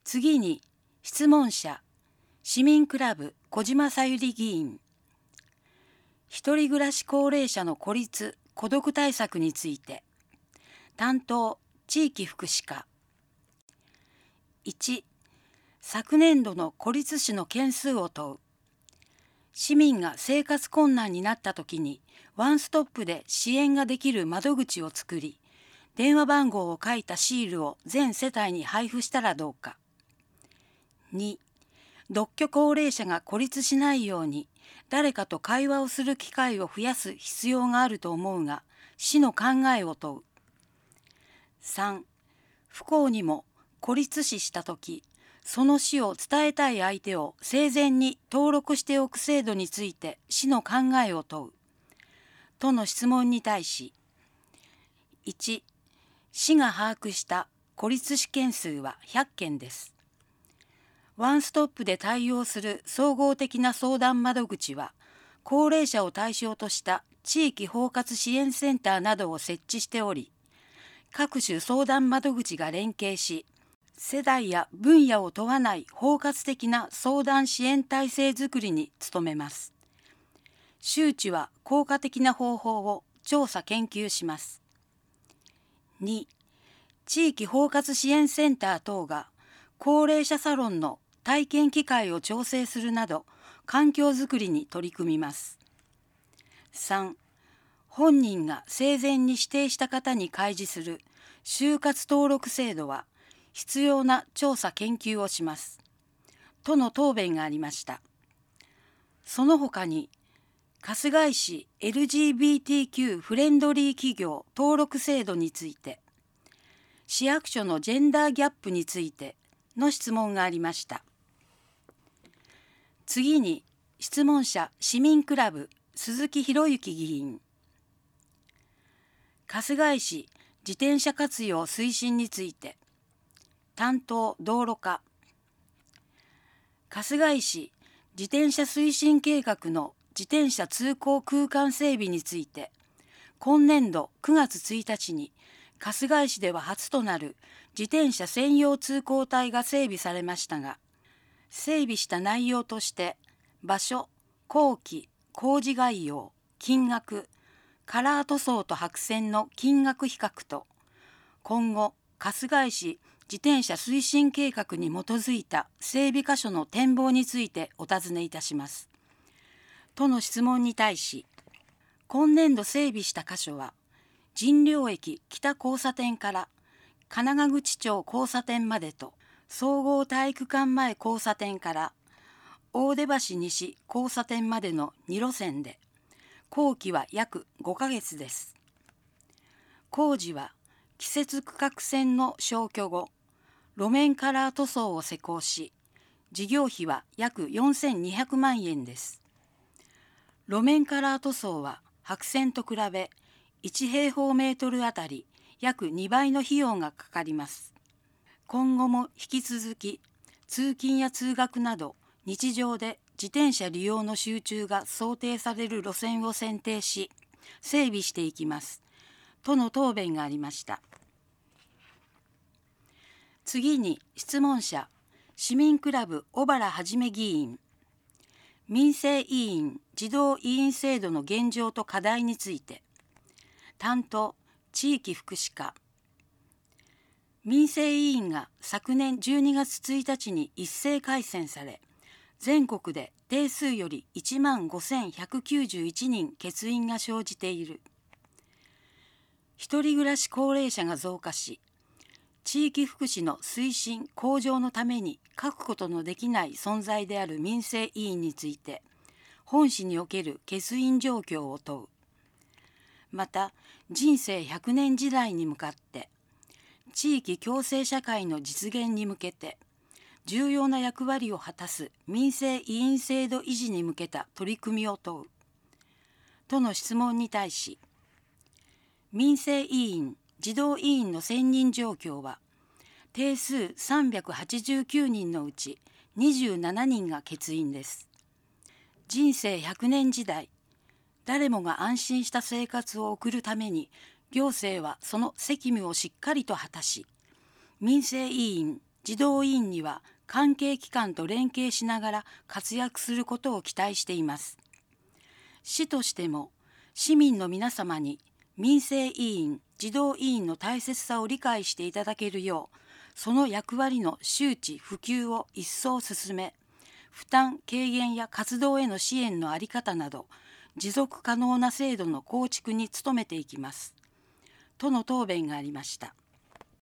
次に質問者市民クラブ小島さゆり議員。一人暮らし高齢者の孤立・孤独対策について。担当地域福祉課。1、昨年度の孤立死の件数を問う。市民が生活困難になったときにワンストップで支援ができる窓口を作り、電話番号を書いたシールを全世帯に配布したらどうか。2、独居高齢者が孤立しないように誰かと会話をする機会を増やす必要があると思うが、市の考えを問う。3、不幸にも孤立死したとき、その死を伝えたい相手を生前に登録しておく制度について市の考えを問う。との質問に対し、1、市が把握した孤立死件数は100件です。ワンストップで対応する総合的な相談窓口は、高齢者を対象とした地域包括支援センターなどを設置しており、各種相談窓口が連携し、世代や分野を問わない包括的な相談支援体制づくりに努めます。周知は効果的な方法を調査研究します。2、地域包括支援センター等が高齢者サロンの体験機会を調整するなど環境づくりに取り組みます。3、本人が生前に指定した方に開示する就活登録制度は必要な調査研究をします。との答弁がありました。その他に、春日井市 LGBTQ フレンドリー企業登録制度について、市役所のジェンダーギャップについての質問がありました。次に質問者市民クラブ鈴木博之議員。春日井市自転車活用推進について。担当道路課。春日井市自転車推進計画の自転車通行空間整備について、今年度9月1日に春日井市では初となる自転車専用通行帯が整備されましたが、整備した内容として場所、工期、工事概要、金額、カラー塗装と白線の金額比較と、今後春日井市自転車推進計画に基づいた整備箇所の展望についてお尋ねいたします。との質問に対し、今年度整備した箇所は、神領駅北交差点から神奈川口町交差点までと、総合体育館前交差点から大出橋西交差点までの2路線で、工期は約5ヶ月です。工事は季節区画線の消去後、路面カラー塗装を施工し、事業費は約4200万円です。路面カラー塗装は白線と比べ1平方メートルあたり約2倍の費用がかかります。今後も引き続き通勤や通学など日常で自転車利用の集中が想定される路線を選定し整備していきますとの答弁がありました。次に質問者市民クラブ小原はじめ議員。民生委員児童委員制度の現状と課題について。担当地域福祉課。民生委員が昨年12月1日に一斉改選され、全国で定数より15,191人欠員が生じている。一人暮らし高齢者が増加し、地域福祉の推進向上のために欠くことのできない存在である民生委員について、本市における欠員状況を問う。また、人生100年時代に向かって、地域共生社会の実現に向けて、重要な役割を果たす民生委員制度維持に向けた取り組みを問う。との質問に対し、民生委員、児童委員の選任状況は、定数389人のうち27人が欠員です。人生100年時代、誰もが安心した生活を送るために、行政はその責務をしっかりと果たし、民生委員、 児童委員には関係機関と連携しながら活躍することを期待しています。市としても市民の皆様に民生委員、児童委員の大切さを理解していただけるよう、その役割の周知・普及を一層進め、負担軽減や活動への支援の在り方など、持続可能な制度の構築に努めていきます。との答弁がありました。